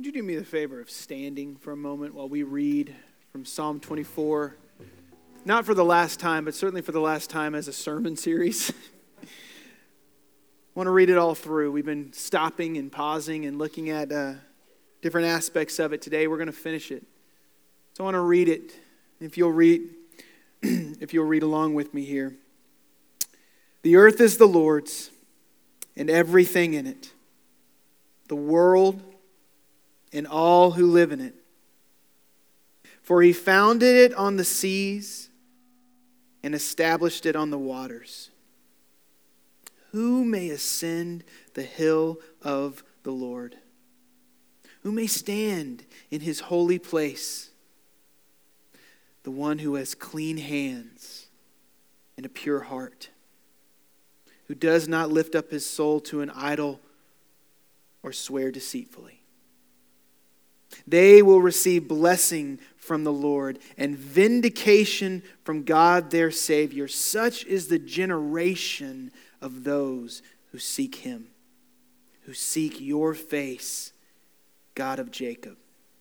you do me the favor of standing for a moment while we read from Psalm 24? Not for the last time, but certainly for the last time as a sermon series. I want to read it all through. We've been stopping and pausing and looking at different aspects of it. Today we're going to finish it. So I want to read it. If you'll read along with me here. The earth is the Lord's and everything in it, the world and all who live in it. For he founded it on the seas and established it on the waters. Who may ascend the hill of the Lord? Who may stand in his holy place? The one who has clean hands and a pure heart, who does not lift up his soul to an idol or swear deceitfully. They will receive blessing from the Lord and vindication from God their Savior. Such is the generation of those who seek him, who seek your face, God of Jacob.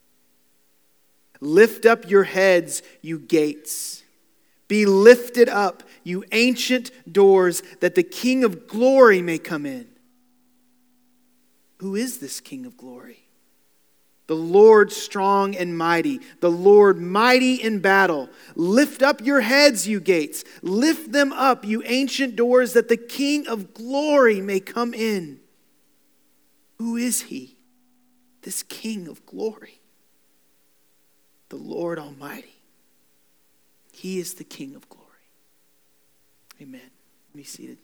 Lift up your heads, you gates. Be lifted up, you ancient doors, that the King of glory may come in. Who is this King of glory? The Lord strong and mighty, the Lord mighty in battle. Lift up your heads, you gates. Lift them up, you ancient doors, that the King of glory may come in. Who is he? This King of glory. The Lord Almighty. He is the King of glory. Amen. Be seated.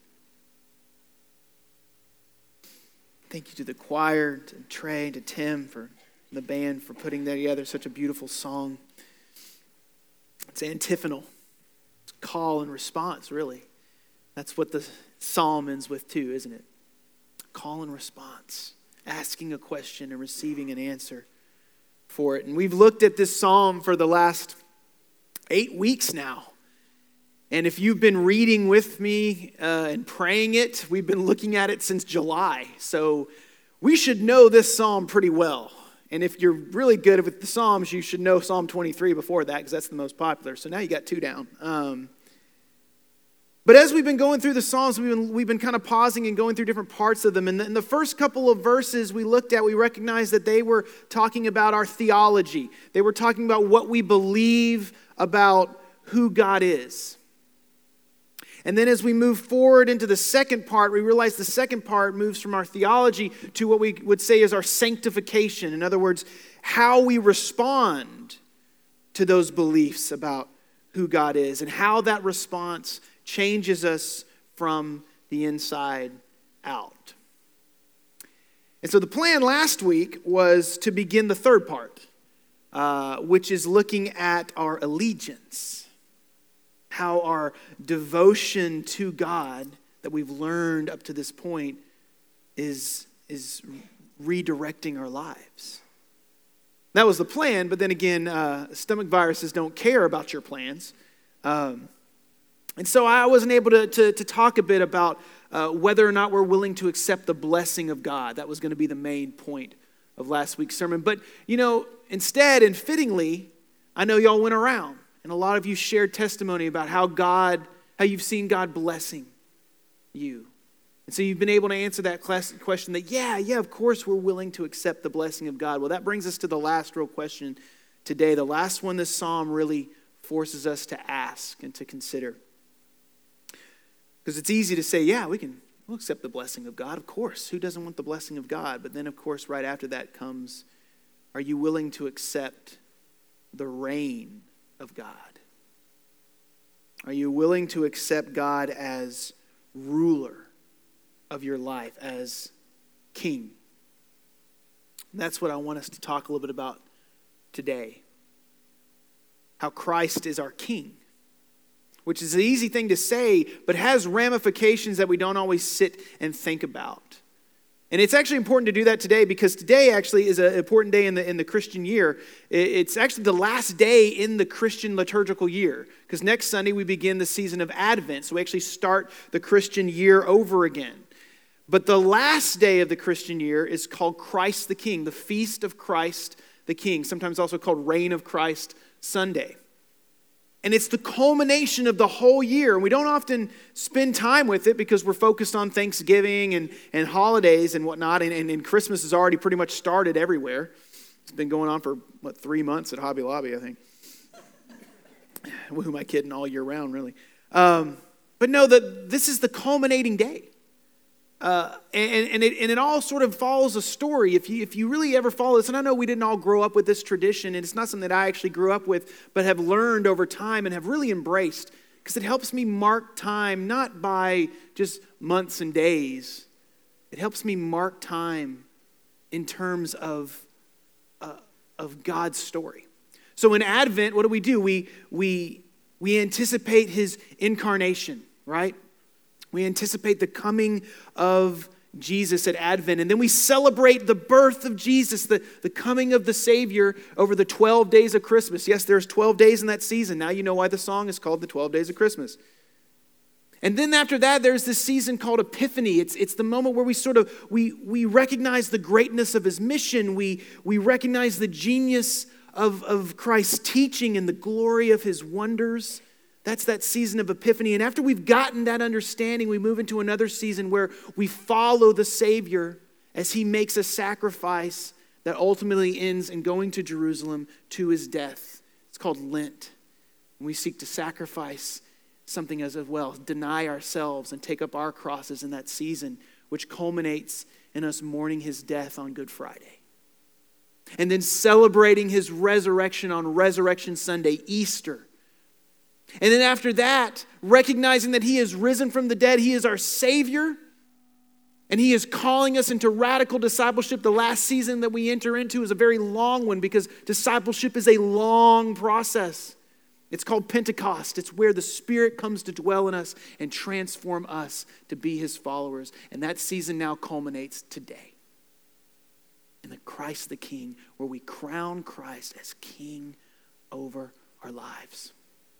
Thank you to the choir, to Trey, and to Tim for the band for putting that together. Such a beautiful song. It's antiphonal. It's call and response, really. That's what the psalm ends with too, isn't it? Call and response. Asking a question and receiving an answer for it. And we've looked at this psalm for the last 8 weeks now. And if you've been reading with me and praying it, we've been looking at it since July. So we should know this psalm pretty well. And if you're really good with the psalms, you should know Psalm 23 before that, because that's the most popular. So now you got 2 down. But as we've been going through the Psalms, we've been kind of pausing and going through different parts of them. And in the first couple of verses we looked at, we recognized that they were talking about our theology. They were talking about what we believe about who God is. And then as we move forward into the second part, we realize the second part moves from our theology to what we would say is our sanctification. In other words, how we respond to those beliefs about who God is and how that response changes us from the inside out. And so the plan last week was to begin the third part, which is looking at our allegiance, how our devotion to God that we've learned up to this point is redirecting our lives. That was the plan, but then again, stomach viruses don't care about your plans. And so I wasn't able to talk a bit about whether or not we're willing to accept the blessing of God. That was going to be the main point of last week's sermon. But, instead and fittingly, I know y'all went around and a lot of you shared testimony about how you've seen God blessing you. And so you've been able to answer that question that, yeah, of course we're willing to accept the blessing of God. Well, that brings us to the last real question today, the last one this psalm really forces us to ask and to consider. Because it's easy to say, yeah, we'll accept the blessing of God. Of course, who doesn't want the blessing of God? But then, of course, right after that comes, are you willing to accept the reign of God? Are you willing to accept God as ruler of your life, as king? And that's what I want us to talk a little bit about today. How Christ is our king. Which is an easy thing to say, but has ramifications that we don't always sit and think about. And it's actually important to do that today, because today actually is an important day in the Christian year. It's actually the last day in the Christian liturgical year, because next Sunday we begin the season of Advent. So we actually start the Christian year over again. But the last day of the Christian year is called Christ the King, the Feast of Christ the King, sometimes also called Reign of Christ Sunday. And it's the culmination of the whole year. And we don't often spend time with it because we're focused on Thanksgiving and holidays and whatnot. And Christmas has already pretty much started everywhere. It's been going on for, 3 months at Hobby Lobby, I think. Who am I kidding? All year round, really. But no, this is the culminating day. And it all sort of follows a story. If you really ever follow this, and I know we didn't all grow up with this tradition, and it's not something that I actually grew up with, but have learned over time and have really embraced, because it helps me mark time not by just months and days. It helps me mark time in terms of God's story. So in Advent, what do? We anticipate his incarnation, right? We anticipate the coming of Jesus at Advent. And then we celebrate the birth of Jesus, the coming of the Savior over the 12 days of Christmas. Yes, there's 12 days in that season. Now you know why the song is called the 12 Days of Christmas. And then after that, there's this season called Epiphany. It's the moment where we recognize the greatness of his mission. We recognize the genius of Christ's teaching and the glory of his wonders. That's that season of Epiphany. And after we've gotten that understanding, we move into another season where we follow the Savior as he makes a sacrifice that ultimately ends in going to Jerusalem to his death. It's called Lent. And we seek to sacrifice something as well, deny ourselves and take up our crosses in that season, which culminates in us mourning his death on Good Friday. And then celebrating his resurrection on Resurrection Sunday, Easter. And then after that, recognizing that he is risen from the dead, he is our Savior, and he is calling us into radical discipleship. The last season that we enter into is a very long one because discipleship is a long process. It's called Pentecost. It's where the Spirit comes to dwell in us and transform us to be his followers. And that season now culminates today in the Christ the King, where we crown Christ as King over our lives.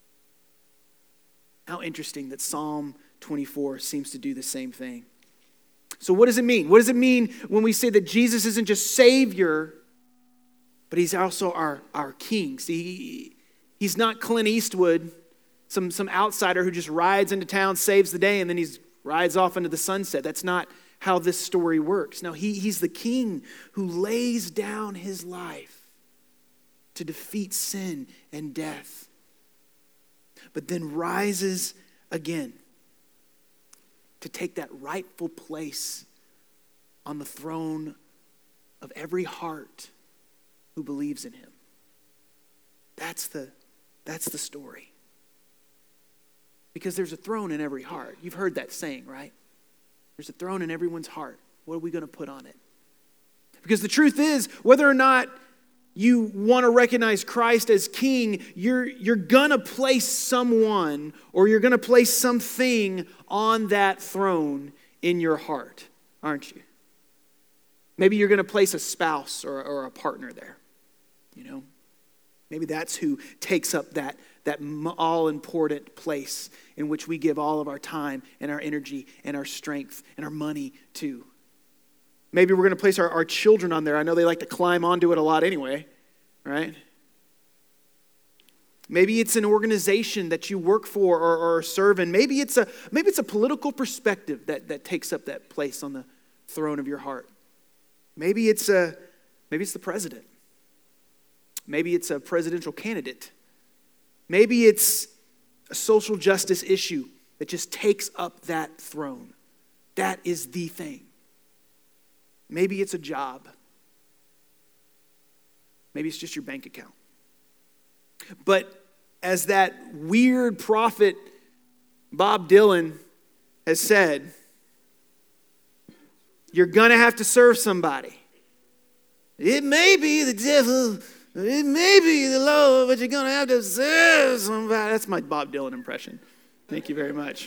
How interesting that Psalm 24 seems to do the same thing. So what does it mean? What does it mean when we say that Jesus isn't just Savior, but he's also our King? See, he's not Clint Eastwood, some outsider who just rides into town, saves the day, and then he rides off into the sunset. That's not how this story works. No, he's the King who lays down his life to defeat sin and death, but then rises again to take that rightful place on the throne of every heart who believes in him. That's the story. Because there's a throne in every heart. You've heard that saying, right? There's a throne in everyone's heart. What are we going to put on it? Because the truth is, whether or not you want to recognize Christ as King, you're going to place someone or you're going to place something on that throne in your heart, aren't you? Maybe you're going to place a spouse or a partner there, you know? Maybe that's who takes up that all-important place in which we give all of our time and our energy and our strength and our money to. Maybe we're going to place our children on there. I know they like to climb onto it a lot anyway, right? Maybe it's an organization that you work for or serve in. Maybe it's a political perspective that takes up that place on the throne of your heart. Maybe it's the president. Maybe it's a presidential candidate. Maybe it's a social justice issue that just takes up that throne. That is the thing. Maybe it's a job. Maybe it's just your bank account. But as that weird prophet Bob Dylan has said, you're going to have to serve somebody. It may be the devil, it may be the Lord, but you're going to have to serve somebody. That's my Bob Dylan impression. Thank you very much.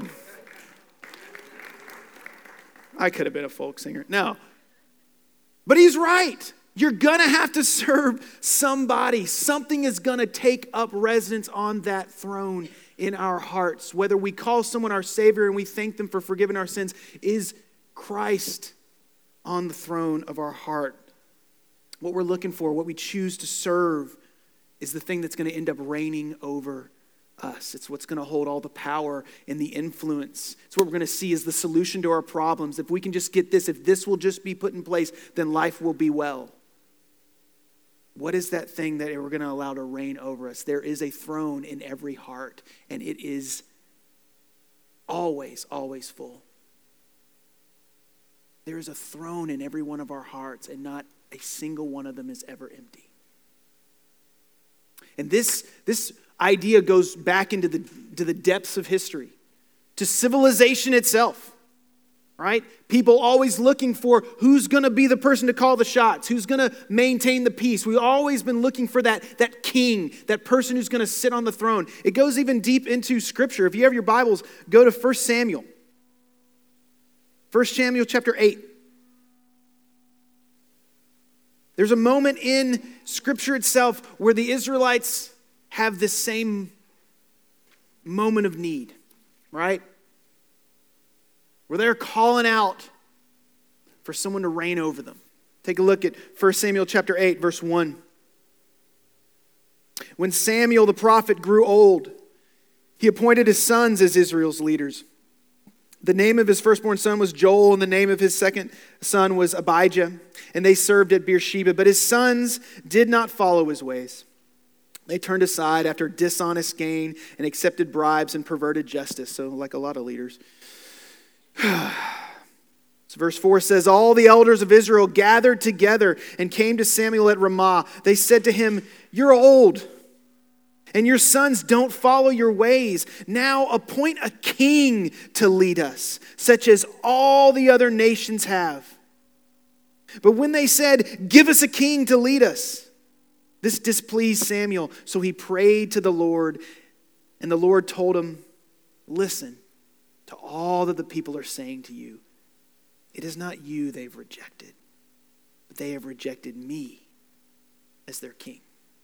I could have been a folk singer. No. But he's right. You're going to have to serve somebody. Something is going to take up residence on that throne in our hearts. Whether we call someone our Savior and we thank them for forgiving our sins is Christ on the throne of our heart. What we're looking for, what we choose to serve, is the thing that's going to end up reigning over us. It's what's going to hold all the power and the influence. It's what we're going to see as the solution to our problems. If we can just get this, if this will just be put in place, then life will be well. What is that thing that we're going to allow to reign over us? There is a throne in every heart, and it is always, always full. There is a throne in every one of our hearts, and not a single one of them is ever empty. And this idea goes back into the depths of history, to civilization itself, right? People always looking for who's going to be the person to call the shots, who's going to maintain the peace. We've always been looking for that king, that person who's going to sit on the throne. It goes even deep into Scripture. If you have your Bibles, go to 1 Samuel. 1 Samuel chapter 8. There's a moment in Scripture itself where the Israelites have this same moment of need, right? Where they're calling out for someone to reign over them. Take a look at 1 Samuel chapter 8, verse 1. When Samuel the prophet grew old, he appointed his sons as Israel's leaders. The name of his firstborn son was Joel, and the name of his second son was Abijah, and they served at Beersheba. But his sons did not follow his ways. They turned aside after dishonest gain and accepted bribes and perverted justice. So like a lot of leaders. So verse 4 says, all the elders of Israel gathered together and came to Samuel at Ramah. They said to him, you're old, and your sons don't follow your ways. Now appoint a king to lead us, such as all the other nations have. But when they said, give us a king to lead us, this displeased Samuel. So he prayed to the Lord, and the Lord told him, listen to all that the people are saying to you. It is not you they've rejected, but they have rejected me as their king.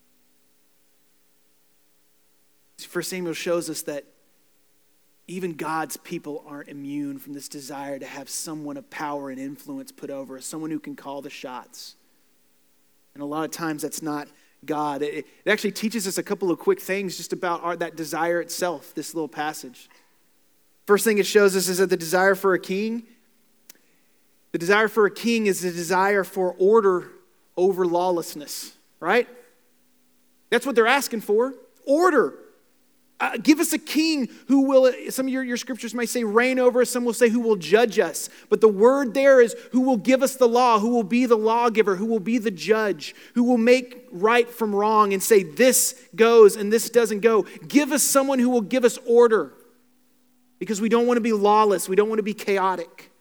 1 Samuel shows us that even God's people aren't immune from this desire to have someone of power and influence put over us, someone who can call the shots. And a lot of times that's not God. It actually teaches us a couple of quick things just about that desire itself, this little passage. First thing it shows us is that the desire for a king is the desire for order over lawlessness, right? That's what they're asking for, order. Give us a king who will, some of your scriptures might say reign over us, some will say who will judge us. But the word there is who will give us the law, who will be the lawgiver, who will be the judge, who will make right from wrong and say this goes and this doesn't go. Give us someone who will give us order, because we don't want to be lawless. We don't want to be chaotic.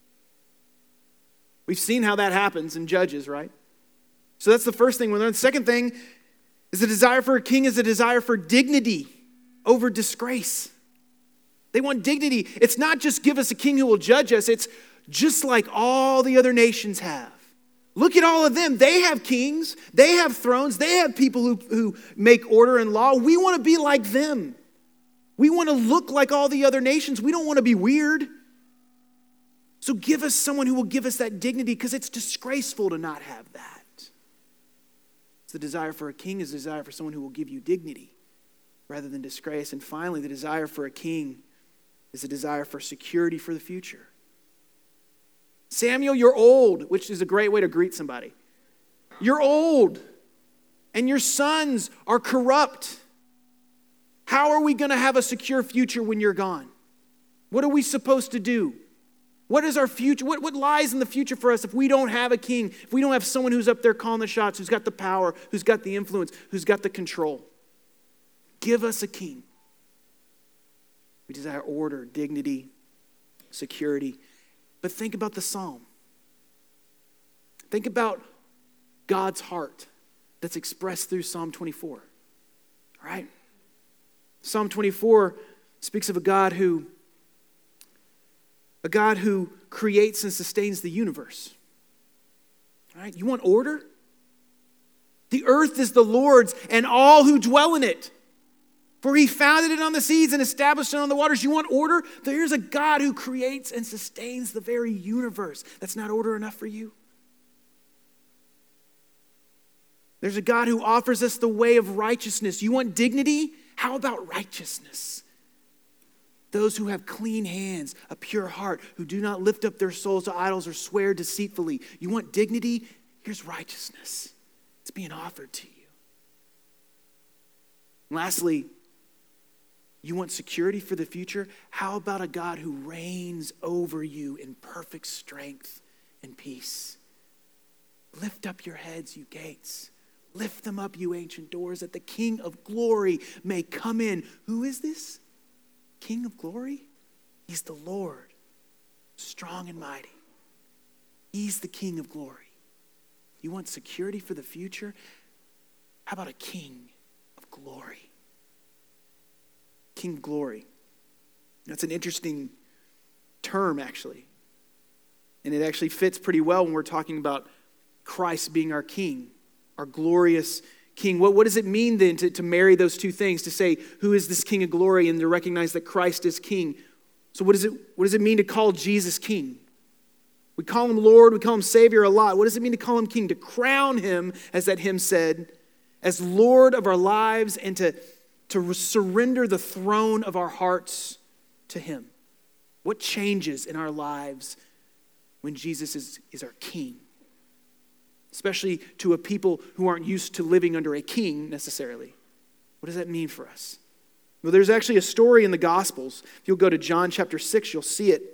We've seen how that happens in Judges, right? So that's the first thing we learn. The second thing is the desire for a king is a desire for dignity over disgrace. They want dignity. It's not just give us a king who will judge us. It's just like all the other nations have. Look at all of them. They have kings. They have thrones. They have people who make order and law. We want to be like them. We want to look like all the other nations. We don't want to be weird. So give us someone who will give us that dignity, because it's disgraceful to not have that. It's the desire for a king is the desire for someone who will give you dignity rather than disgrace. And finally, the desire for a king is a desire for security for the future. Samuel, you're old, which is a great way to greet somebody. You're old, and your sons are corrupt. How are we going to have a secure future when you're gone? What are we supposed to do? What is our future? What lies in the future for us if we don't have a king, if we don't have someone who's up there calling the shots, who's got the power, who's got the influence, who's got the control? Give us a king. We desire order, dignity, security. But think about the psalm. Think about God's heart that's expressed through Psalm 24. All right? Psalm 24 speaks of a God who creates and sustains the universe. All right? You want order? The earth is the Lord's and all who dwell in it. For he founded it on the seas and established it on the waters. You want order? There's a God who creates and sustains the very universe. That's not order enough for you? There's a God who offers us the way of righteousness. You want dignity? How about righteousness? Those who have clean hands, a pure heart, who do not lift up their souls to idols or swear deceitfully. You want dignity? Here's righteousness. It's being offered to you. And lastly, you want security for the future? How about a God who reigns over you in perfect strength and peace? Lift up your heads, you gates. Lift them up, you ancient doors, that the King of glory may come in. Who is this King of glory? He's the Lord, strong and mighty. He's the King of glory. You want security for the future? How about a King of glory? King of glory. That's an interesting term, actually. And it actually fits pretty well when we're talking about Christ being our King, our glorious King. What does it mean then to marry those two things, to say, who is this King of glory, and to recognize that Christ is King? So what does it mean to call Jesus King? We call him Lord, we call him Savior a lot. What does it mean to call him King? To crown him, as that hymn said, as Lord of our lives, and to surrender the throne of our hearts to him. What changes in our lives when Jesus is our King? Especially to a people who aren't used to living under a king necessarily. What does that mean for us? Well, there's actually a story in the Gospels. If you'll go to John chapter 6, you'll see it.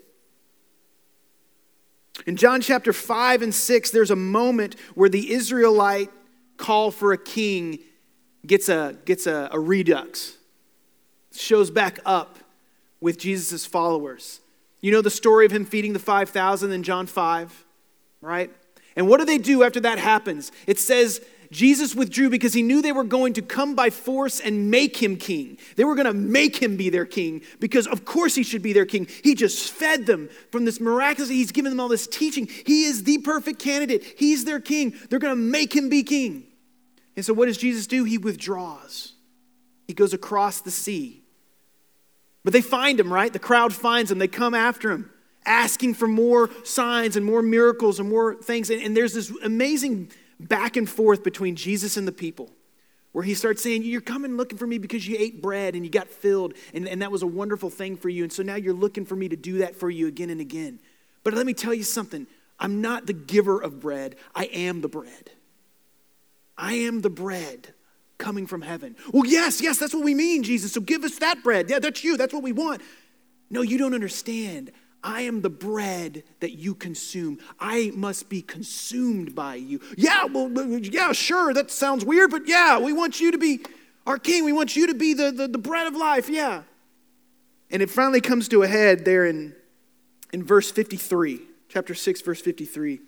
In John chapter 5 and 6, there's a moment where the Israelite call for a king gets a redux. Shows back up with Jesus' followers. You know the story of him feeding the 5,000 in John 5, right? And what do they do after that happens? It says Jesus withdrew because he knew they were going to come by force and make him king. They were going to make him be their king because of course he should be their king. He just fed them from this miraculous, he's given them all this teaching. He is the perfect candidate. He's their king. They're going to make him be king. And so what does Jesus do? He withdraws. He goes across the sea. But they find him, right? The crowd finds him. They come after him, asking for more signs and more miracles and more things. And there's this amazing back and forth between Jesus and the people, where he starts saying, you're coming looking for me because you ate bread and you got filled, and that was a wonderful thing for you. And so now you're looking for me to do that for you again and again. But let me tell you something. I'm not the giver of bread. I am the bread. I am the bread coming from heaven. Well, yes, that's what we mean, Jesus. So give us that bread. Yeah, that's you. That's what we want. No, you don't understand. I am the bread that you consume. I must be consumed by you. Yeah, well, yeah, sure, that sounds weird, but yeah, we want you to be our king. We want you to be the bread of life, yeah. And it finally comes to a head there in verse 53, chapter 6, verse 53,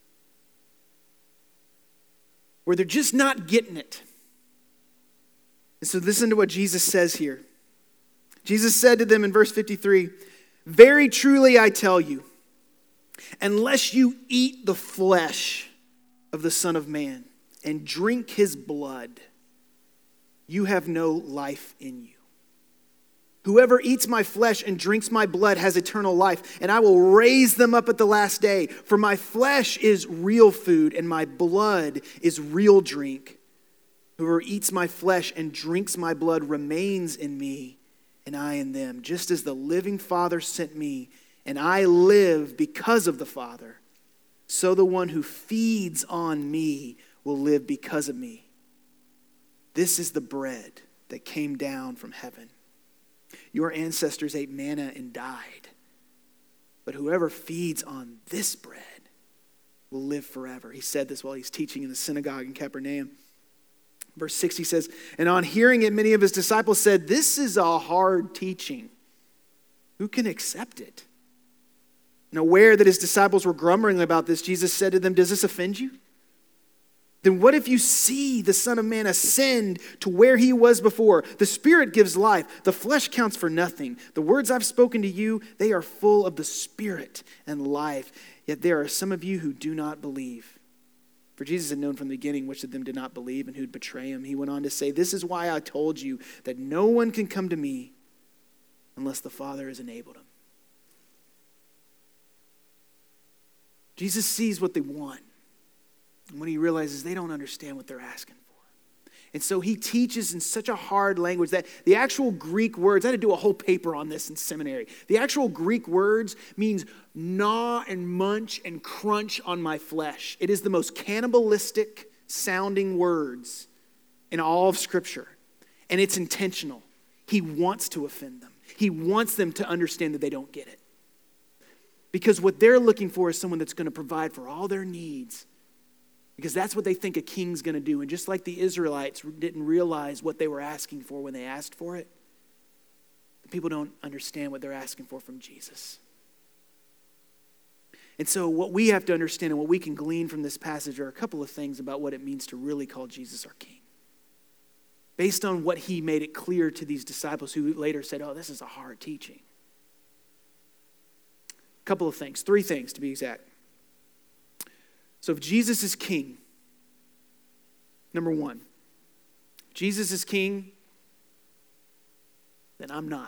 where they're just not getting it. And so listen to what Jesus says here. Jesus said to them in verse 53, very truly I tell you, unless you eat the flesh of the Son of Man and drink his blood, you have no life in you. Whoever eats my flesh and drinks my blood has eternal life, and I will raise them up at the last day. For my flesh is real food, and my blood is real drink. Whoever eats my flesh and drinks my blood remains in me, and I in them. Just as the living Father sent me, and I live because of the Father, so the one who feeds on me will live because of me. This is the bread that came down from heaven. Your ancestors ate manna and died. But whoever feeds on this bread will live forever. He said this while he's teaching in the synagogue in Capernaum. Verse 60 says, and on hearing it, many of his disciples said, this is a hard teaching. Who can accept it? And aware that his disciples were grumbling about this, Jesus said to them, does this offend you? Then what if you see the Son of Man ascend to where he was before? The Spirit gives life. The flesh counts for nothing. The words I've spoken to you, they are full of the Spirit and life. Yet there are some of you who do not believe. For Jesus had known from the beginning which of them did not believe and who'd betray him. He went on to say, this is why I told you that no one can come to me unless the Father has enabled him. Jesus sees what they want. And when he realizes they don't understand what they're asking for. And so he teaches in such a hard language that the actual Greek words, I had to do a whole paper on this in seminary. The actual Greek words means gnaw and munch and crunch on my flesh. It is the most cannibalistic sounding words in all of Scripture. And it's intentional. He wants to offend them. He wants them to understand that they don't get it. Because what they're looking for is someone that's going to provide for all their needs. Because that's what they think a king's going to do. And just like the Israelites didn't realize what they were asking for when they asked for it, people don't understand what they're asking for from Jesus. And so what we have to understand and what we can glean from this passage are a couple of things about what it means to really call Jesus our King. Based on what he made it clear to these disciples who later said, oh, this is a hard teaching. A couple of things, 3 things to be exact. So if Jesus is king, number 1, Jesus is king, then I'm not.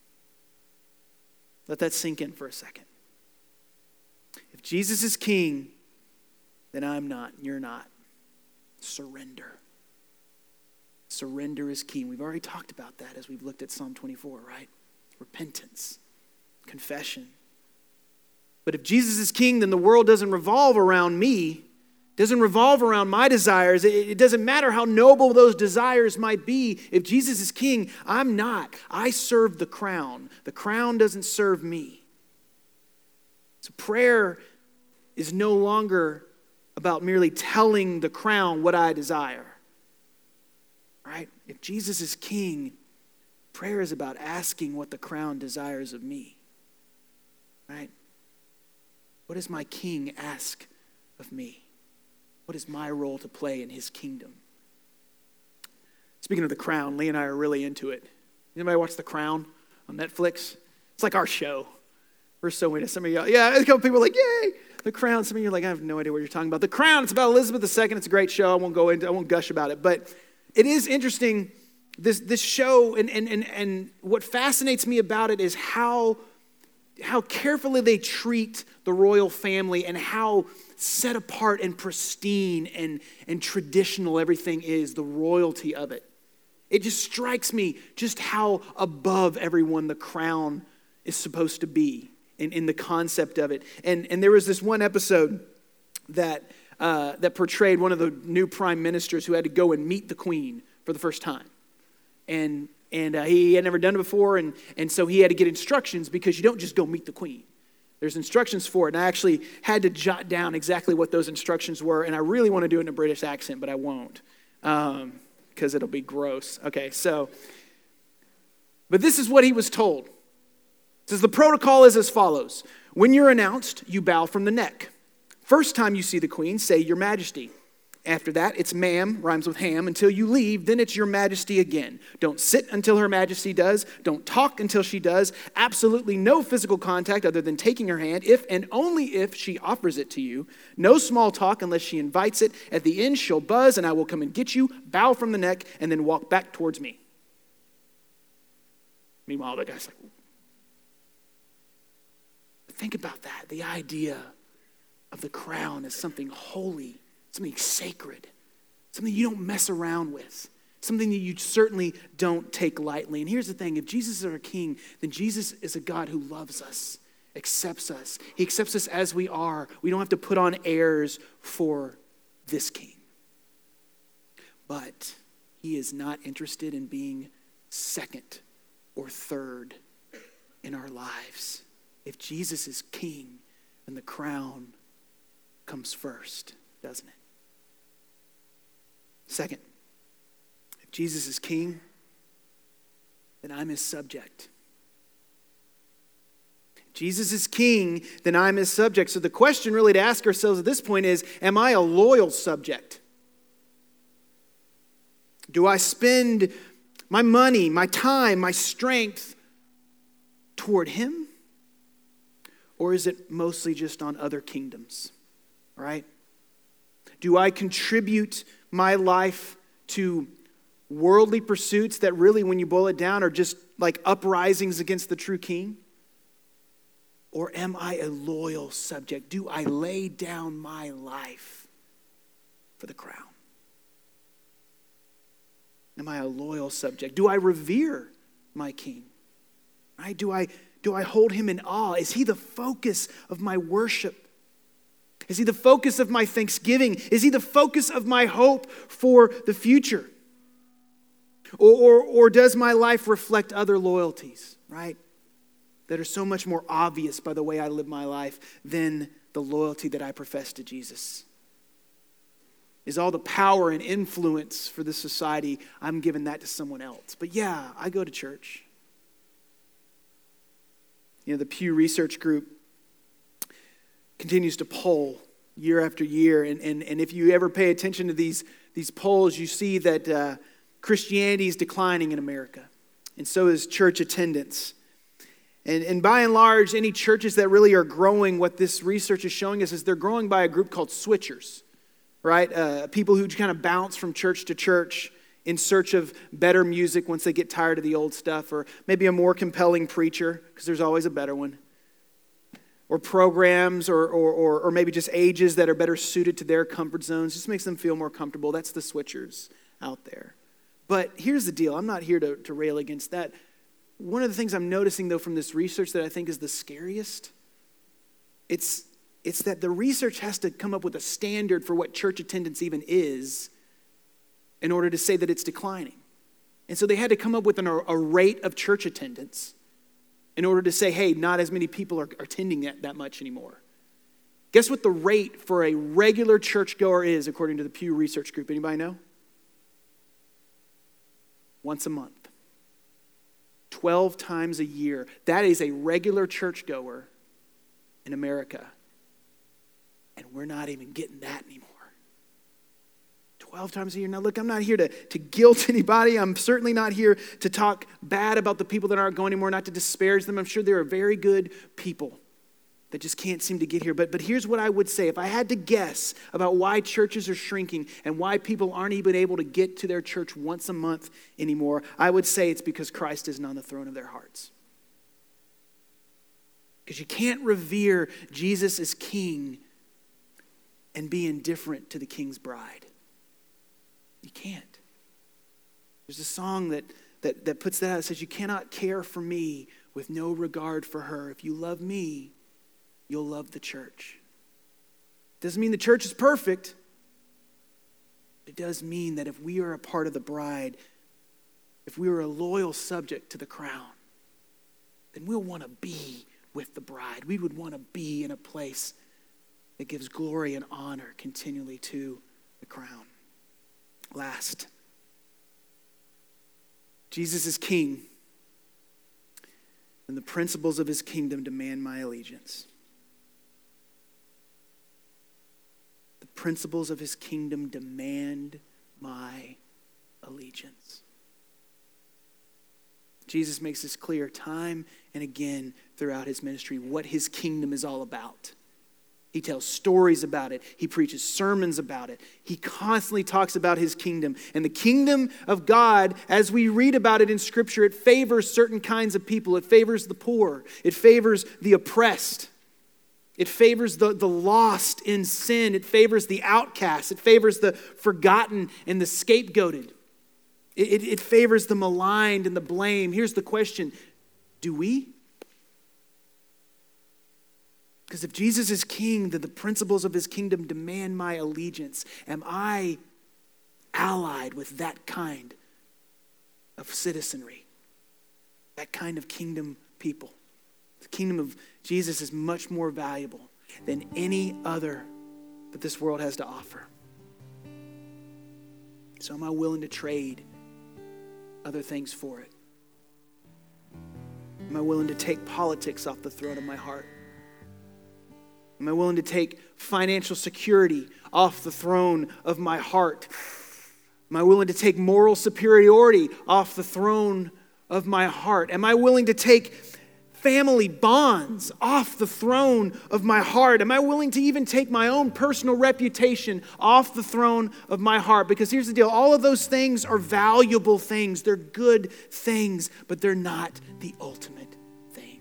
Let that sink in for a second. If Jesus is king, then I'm not, and you're not. Surrender. Surrender is key. We've already talked about that as we've looked at Psalm 24, right? Repentance, confession. But if Jesus is king, then the world doesn't revolve around me, doesn't revolve around my desires. It doesn't matter how noble those desires might be. If Jesus is king, I'm not. I serve the crown. The crown doesn't serve me. So prayer is no longer about merely telling the crown what I desire. Right? If Jesus is king, prayer is about asking what the crown desires of me. Right? What does my king ask of me? What is my role to play in his kingdom? Speaking of The Crown, Lee and I are really into it. Anybody watch The Crown on Netflix? It's like our show. We're so into it. Some of y'all, yeah, a couple people are like, yay, The Crown. Some of you are like, I have no idea what you're talking about. The Crown, it's about Elizabeth II. It's a great show. I won't gush about it. But it is interesting, this show, and what fascinates me about it is how carefully they treat the royal family and how set apart and pristine and traditional everything is, the royalty of it. It just strikes me just how above everyone the crown is supposed to be in the concept of it. And there was this one episode that portrayed one of the new prime ministers who had to go and meet the queen for the first time. And he had never done it before, and so he had to get instructions because you don't just go meet the queen. There's instructions for it, and I actually had to jot down exactly what those instructions were, and I really want to do it in a British accent, but I won't because it'll be gross. Okay, but this is what he was told. It says, the protocol is as follows. When you're announced, you bow from the neck. First time you see the queen, say, Your Majesty. After that, it's ma'am, rhymes with ham, until you leave, then it's Your Majesty again. Don't sit until Her Majesty does. Don't talk until she does. Absolutely no physical contact other than taking her hand, if and only if she offers it to you. No small talk unless she invites it. At the end, she'll buzz, and I will come and get you, bow from the neck, and then walk back towards me. Meanwhile, the guy's like, think about that, the idea of the crown as something holy, something sacred, something you don't mess around with, something that you certainly don't take lightly. And here's the thing, if Jesus is our king, then Jesus is a God who loves us, accepts us. He accepts us as we are. We don't have to put on airs for this king. But he is not interested in being second or third in our lives. If Jesus is king, then the crown comes first, doesn't it? Second, if Jesus is king, then I'm his subject. If Jesus is king, then I'm his subject. So the question really to ask ourselves at this point is, am I a loyal subject? Do I spend my money, my time, my strength toward him? Or is it mostly just on other kingdoms, right? Do I contribute my life to worldly pursuits that really, when you boil it down, are just like uprisings against the true king? Or am I a loyal subject? Do I lay down my life for the crown? Am I a loyal subject? Do I revere my king? Right? Do I hold him in awe? Is he the focus of my worship? Is he the focus of my thanksgiving? Is he the focus of my hope for the future? Or does my life reflect other loyalties, right? That are so much more obvious by the way I live my life than the loyalty that I profess to Jesus? Is all the power and influence for this society, I'm giving that to someone else? But yeah, I go to church. The Pew Research Group continues to poll year after year. And if you ever pay attention to these polls, you see that Christianity is declining in America. And so is church attendance. And by and large, any churches that really are growing, what this research is showing us is they're growing by a group called switchers, right? People who kind of bounce from church to church in search of better music once they get tired of the old stuff, or maybe a more compelling preacher, because there's always a better one, or programs, or maybe just ages that are better suited to their comfort zones. Just makes them feel more comfortable. That's the switchers out there. But here's the deal. I'm not here to rail against that. One of the things I'm noticing, though, from this research that I think is the scariest, it's that the research has to come up with a standard for what church attendance even is in order to say that it's declining. And so they had to come up with a rate of church attendance in order to say, hey, not as many people are attending that much anymore. Guess what the rate for a regular churchgoer is according to the Pew Research Group? Anybody know? Once a month. 12 times a year. That is a regular churchgoer in America. And we're not even getting that anymore. 12 times a year. Now look, I'm not here to guilt anybody. I'm certainly not here to talk bad about the people that aren't going anymore, not to disparage them. I'm sure there are very good people that just can't seem to get here. But here's what I would say. If I had to guess about why churches are shrinking and why people aren't even able to get to their church once a month anymore, I would say it's because Christ isn't on the throne of their hearts. Because you can't revere Jesus as king and be indifferent to the king's bride. You can't. There's a song that puts that out. It says, you cannot care for me with no regard for her. If you love me, you'll love the church. Doesn't mean the church is perfect. It does mean that if we are a part of the bride, if we are a loyal subject to the crown, then we'll want to be with the bride. We would want to be in a place that gives glory and honor continually to the crown. Last, Jesus is king, and the principles of his kingdom demand my allegiance. The principles of his kingdom demand my allegiance. Jesus makes this clear time and again throughout his ministry what his kingdom is all about. He tells stories about it. He preaches sermons about it. He constantly talks about his kingdom. And the kingdom of God, as we read about it in Scripture, it favors certain kinds of people. It favors the poor. It favors the oppressed. It favors the lost in sin. It favors the outcast. It favors the forgotten and the scapegoated. It favors the maligned and the blamed. Here's the question. Do we? Because if Jesus is king, then the principles of his kingdom demand my allegiance. Am I allied with that kind of citizenry? That kind of kingdom people? The kingdom of Jesus is much more valuable than any other that this world has to offer. So am I willing to trade other things for it? Am I willing to take politics off the throne of my heart? Am I willing to take financial security off the throne of my heart? Am I willing to take moral superiority off the throne of my heart? Am I willing to take family bonds off the throne of my heart? Am I willing to even take my own personal reputation off the throne of my heart? Because here's the deal. All of those things are valuable things. They're good things, but they're not the ultimate thing.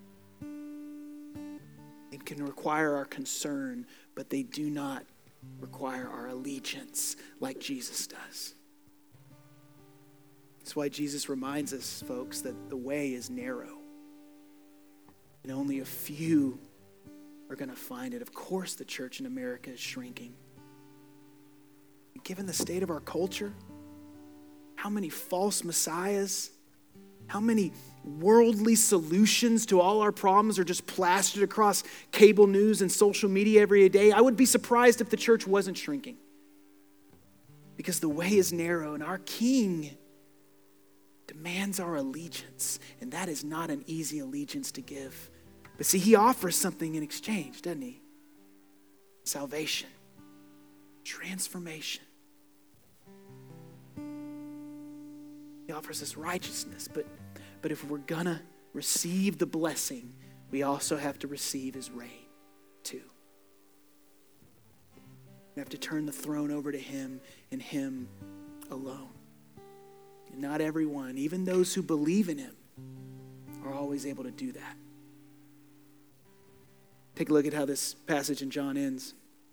They can require our concern, but they do not require our allegiance like Jesus does. That's why Jesus reminds us, folks, that the way is narrow. And only a few are going to find it. Of course, the church in America is shrinking. Given the state of our culture, how many false messiahs, how many worldly solutions to all our problems are just plastered across cable news and social media every day, I would be surprised if the church wasn't shrinking. Because the way is narrow, and our King demands our allegiance, and that is not an easy allegiance to give. But see, he offers something in exchange, doesn't he? Salvation, transformation. He offers us righteousness, but if we're gonna receive the blessing, we also have to receive his reign too. We have to turn the throne over to him and him alone. And not everyone, even those who believe in him, are always able to do that. Take a look at how this passage in John ends.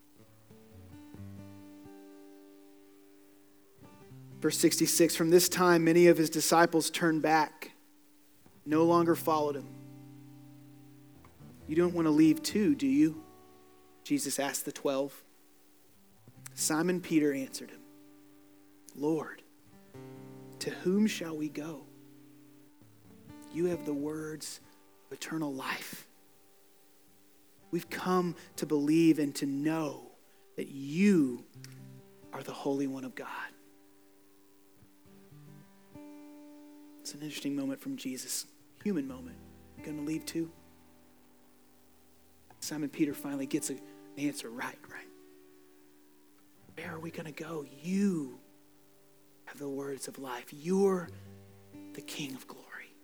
Verse 66, from this time many of his disciples turned back, no longer followed him. You don't want to leave too, do you? Jesus asked the 12. Simon Peter answered him, Lord, to whom shall we go? You have the words of eternal life. We've come to believe and to know that you are the Holy One of God. It's an interesting moment from Jesus. Human moment. Going to leave too? Simon Peter finally gets an answer right. Where are we going to go? You have the words of life. You're the King of glory.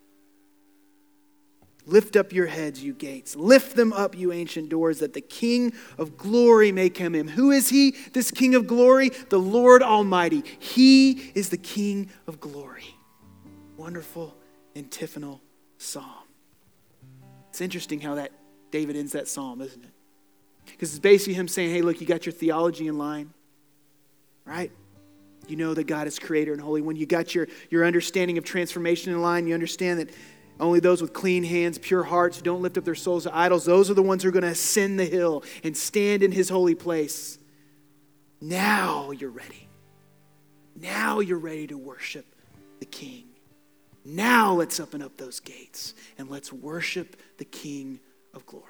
Lift up your heads, you gates. Lift them up, you ancient doors, that the King of glory may come in. Who is he, this King of glory? The Lord Almighty. He is the King of glory. Wonderful antiphonal psalm. It's interesting how that David ends that psalm, isn't it? Because it's basically him saying, hey, look, you got your theology in line, right? You know that God is creator and holy one. You got your understanding of transformation in line. You understand that only those with clean hands, pure hearts, who don't lift up their souls to idols, those are the ones who are going to ascend the hill and stand in his holy place. Now you're ready. Now you're ready to worship the King. Now let's open up those gates and let's worship the King of glory.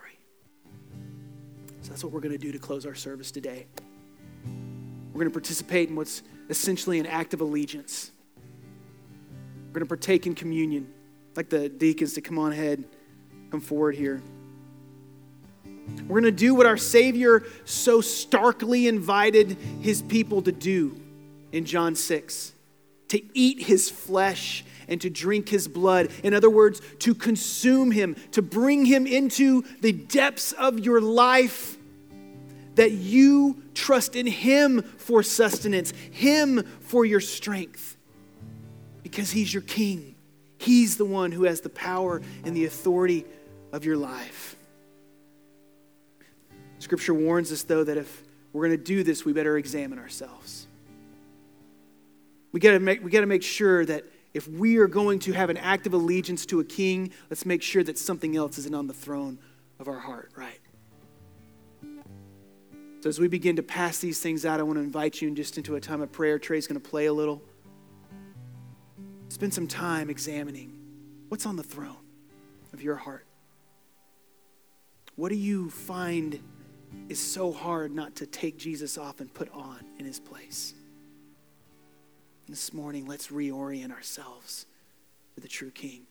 So that's what we're going to do to close our service today. We're going to participate in what's essentially an act of allegiance. We're going to partake in communion. I'd like the deacons to come on ahead, come forward here. We're going to do what our Savior so starkly invited his people to do in John 6. To eat his flesh and to drink his blood. In other words, to consume him, to bring him into the depths of your life, that you trust in him for sustenance, him for your strength, because he's your King. He's the one who has the power and the authority of your life. Scripture warns us, though, that if we're going to do this, we better examine ourselves. We got to make sure that if we are going to have an act of allegiance to a king, let's make sure that something else isn't on the throne of our heart, right? So as we begin to pass these things out, I want to invite you just into a time of prayer. Trey's going to play a little. Spend some time examining what's on the throne of your heart. What do you find is so hard not to take Jesus off and put on in his place? This morning, let's reorient ourselves to the true King.